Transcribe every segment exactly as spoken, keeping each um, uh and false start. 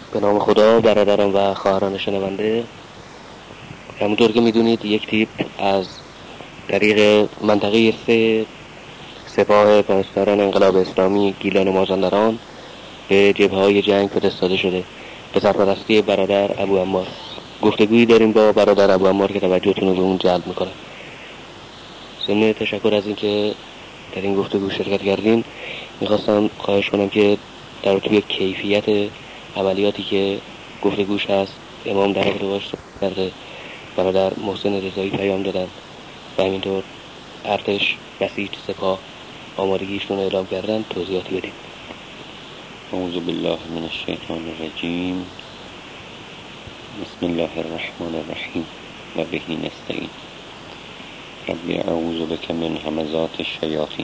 به نام خدا. برادران و خواهران شنونده، همونطور که میدونید یک تیپ از طریق منطقه سه سپاه پاسداران انقلاب اسلامی گیلان و مازندران به جبهه‌های جنگ فرستاده شده به سرپرستی برادر ابو عمار. گفتگویی داریم با برادر ابو عمار که توجهتون رو به اون جلب میکنه. ضمن تشکر از اینکه در این گفتگو شرکت کردین، میخواستم خواهش کنم که در توی کیفیت عملیاتی که گفتگوش هست امام در اقتباس کرده، برادر محسن رضایی پیام دادن و همینطور ارتش بسیج سپاه آمادگیشون رو اعلام کردن، توضیحاتی بدید. اعوذ بالله من الشیطان الرجیم. بسم الله الرحمن الرحیم و به نستعین. رب اعوذ بک من همزات الشیاطین.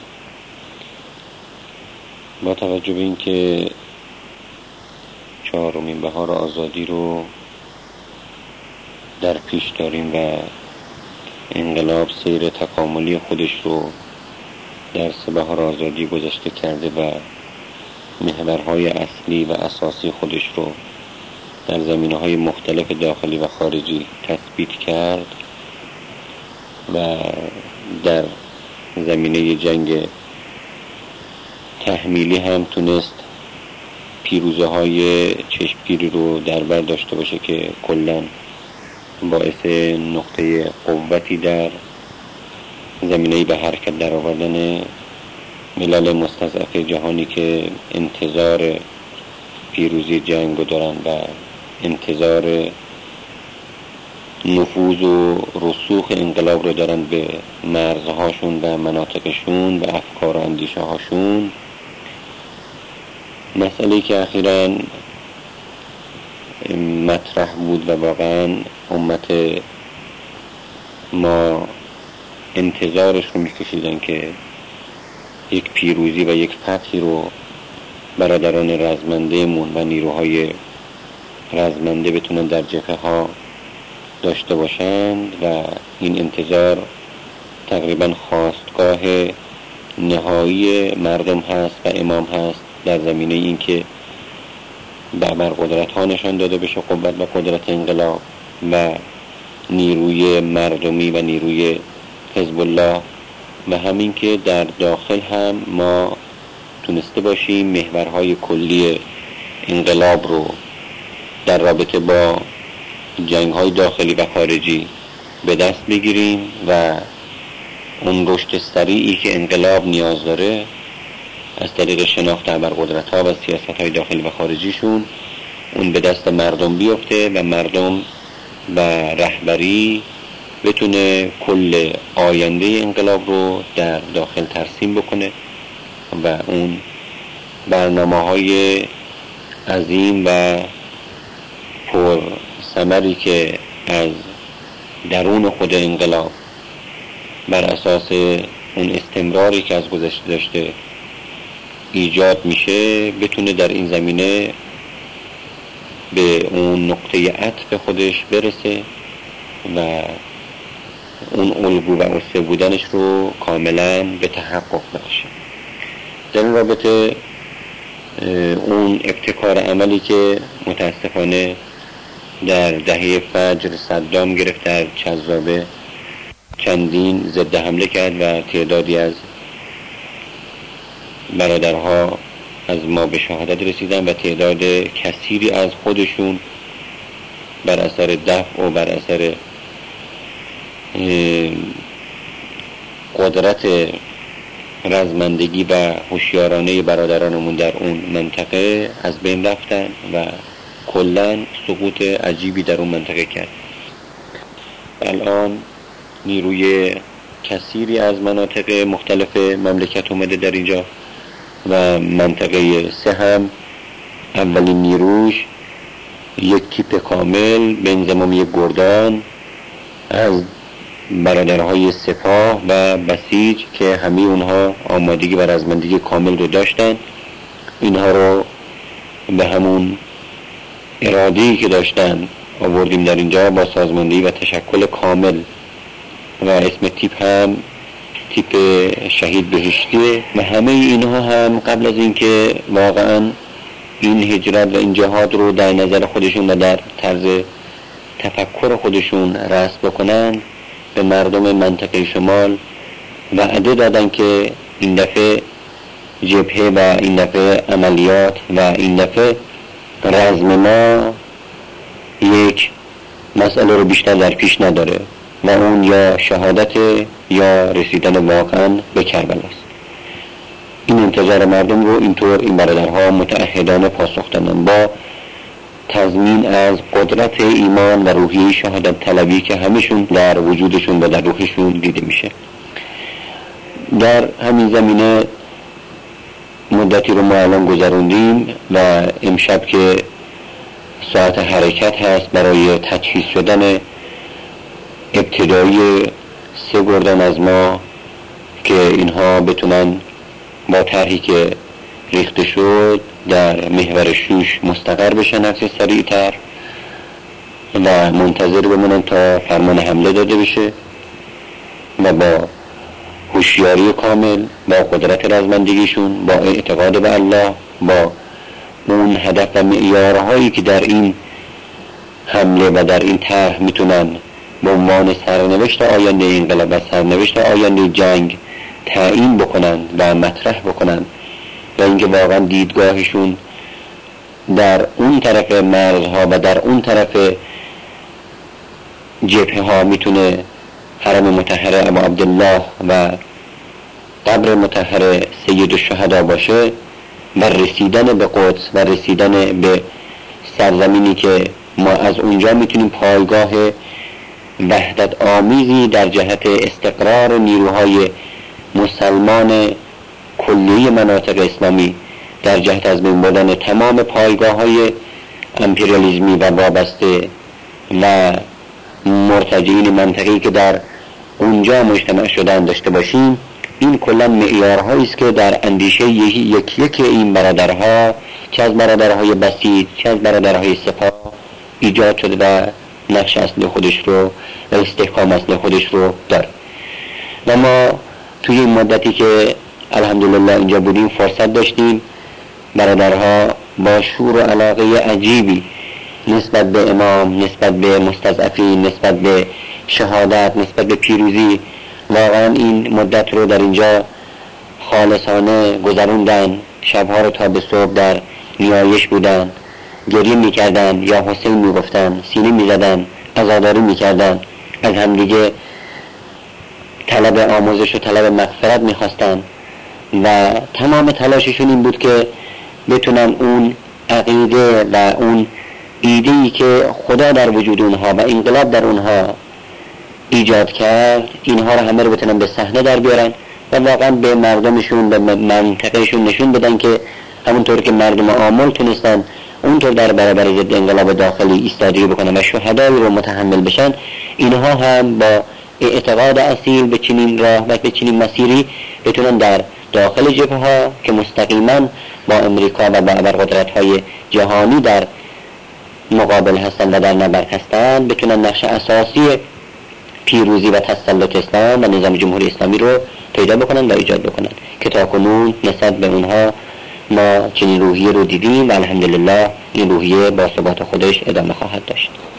با توجه به اینکه چهارمین بهار آزادی رو در پیش داریم و انقلاب سیر تکاملی خودش رو در سه بهار آزادی گذشته کرده و محورهای اصلی و اساسی خودش رو در زمینه‌های مختلف داخلی و خارجی تثبیت کرد و در زمینه جنگ تحمیلی هم تونست پیروزه های چشمگیری رو در بر داشته باشه که کلاً باعث نقطه قوتی در زمینه به حرکت در آوردن ملل مستضعف جهانی که انتظار پیروزی جنگ رو دارن و انتظار نفوذ و رسوخ انقلاب رو دارن به مرزهاشون و مناطقشون و افکار و اندیشه هاشون. مسئله که اخیراً مطرح بود و واقعاً امت ما انتظارش رو میکشیدن که یک پیروزی و یک فتحی رو برادران رزمنده مون و نیروهای رزمنده بتونن در جبهه ها داشته باشند و این انتظار تقریبا خواستگاه نهایی مردم هست و امام هست در زمینه این که به ابرقدرت ها نشان داده بشه قوت و قدرت انقلاب و نیروی مردمی و نیروی حزب الله و همین که در داخل هم ما تونسته باشیم محورهای کلی انقلاب رو در رابطه با جنگ‌های داخلی و خارجی به دست بگیریم و اون رشد سریعی که انقلاب نیاز داره از طریق شناخت ابرقدرت‌ها و سیاست‌های داخلی و خارجیشون اون به دست مردم بیفته و مردم و رهبری بتونه کل آینده انقلاب رو در داخل ترسیم بکنه و اون برنامه‌های عظیم و پر ثمری که از درون خود انقلاب بر اساس اون استمراری که از گذشته داشته ایجاد میشه بتونه در این زمینه به اون نقطه عطف خودش برسه و اون الگو و اسوه بودنش رو کاملا به تحقق برسه. در این رابطه اون ابتکار عملی که متاسفانه در دهه فجر صدام گرفت در چذابه چندین ضد حمله کرد و تعدادی از برادرها از ما به شهادت رسیدن و تعداد کثیری از خودشون بر اثر دفع و بر اثر قدرت رزمندگی و هوشیارانه برادرانمون در اون منطقه از بین رفتن و کلاً سقوط عجیبی در اون منطقه کرد. الان نیروی کثیری از مناطق مختلف مملکت اومده در اینجا و منطقه سه هم اولین نیروش یک تیپ کامل به انضمامی گردان از برادرهای سپاه و بسیج که همه اونها آمادگی و رزمندگی کامل رو داشتن، اینها رو به همون اراده‌ای که داشتن آوردیم در اینجا با سازماندهی و تشکل کامل و اسم تیپ هم تیپ شهید بهشتیه و همه اینها هم قبل از اینکه واقعا این هجرت و این جهاد رو در نظر خودشون و در طرز تفکر خودشون رسم بکنن، به مردم منطقه شمال وعده دادن که این دفعه جبهه و این دفعه عملیات و این دفعه رزم ما یک مسئله رو بیشتر در پیش نداره و اون یا شهادت یا رسیدن واقعا به کربلا است. این انتظار مردم رو اینطور این برادرها متعهدانه پاسخ دادن با تضمین از قدرت ایمان و روحیه شهادت طلبی که همشون در وجودشون و در روحشون دیده میشه. در همین زمینه مدتی رو ما الان گذروندیم و امشب که ساعت حرکت هست برای تجهیز شدن ابتدایی سه گردن از ما که اینها بتونن با طرحی که ریخته شد در محور شوش مستقر بشن هرچه سریعتر و منتظر بمونن تا فرمان حمله داده بشه و با هوشیاری کامل، با قدرت رزمندگیشون، با اعتقاد به الله، با اون هدف و معیارهایی که در این حمله و در این طرح میتونن به عنوان سرنوشت آینده انقلاب و سرنوشت آینده جنگ تعیین بکنن و مطرح بکنن و اینکه واقعا دیدگاهشون در اون طرف مرزها و در اون طرف جبهه ها میتونه حرم مطهر ابو عبدالله و قبر مطهر سید الشهدا باشه و رسیدن به قدس و رسیدن به سرزمینی که ما از اونجا میتونیم پایگاه وحدت آمیزی در جهت استقرار نیروهای مسلمان کلی مناطق اسلامی در جهت از بین بردن تمام پایگاه‌های امپریالیزمی و وابسته و مرتجعین منطقه‌ای که در اونجا مجتمع شدن داشته باشیم. این کلا معیارهایی است که در اندیشه یک یک این برادرها، چه از برادرهای بسیط چه از برادرهای سپاه ایجاد شده و نقش اصلی خودش رو و استحکام اصلی خودش رو داره. و ما توی این مدتی که الحمدلله اینجا بودیم فرصت داشتیم برادرها با شور و علاقه عجیبی نسبت به امام، نسبت به مستضعفین، نسبت به شهادت، نسبت به پیروزی واقعا این مدت رو در اینجا خالصانه گذروندن. شبها رو تا به صبح در نیایش بودن، گریه میکردن یا حسین میگفتن، سینه میزدن، عزاداری میکردن، از همدیگه طلب آموزش و طلب مغفرت میخواستن و تمام تلاششون این بود که بتونن اون عقیده و اون ایده‌ای که خدا در وجود اونها و انقلاب در اونها ایجاد کرد اینها رو همه رو بتونن به صحنه در بیارن و واقعا به مردمشون به منطقهشون نشون بدن که همونطور که مردم آمل تونستن اونطور در برابر ضد انقلاب داخلی ایستادگی بکنن و شهدایی رو متحمل بشن، اینها هم با اعتقاد اصیل به چنین راه و به چنین مسیری بتونن در داخل جبهه ها که مستقیما با امریکا و با ابرقدرت‌های جهانی در مقابل هستن و در نبرد هستن بتونن نقش اساسی پیروزی و تسلط اسلام و نظام جمهوری اسلامی رو پیدا بکنن و ایجاد بکنن که تاکنون نسبت به اونها ما چنین روحیه رو دیدیم و الحمدلله این روحیه با ثبات خودش ادامه خواهد داشت.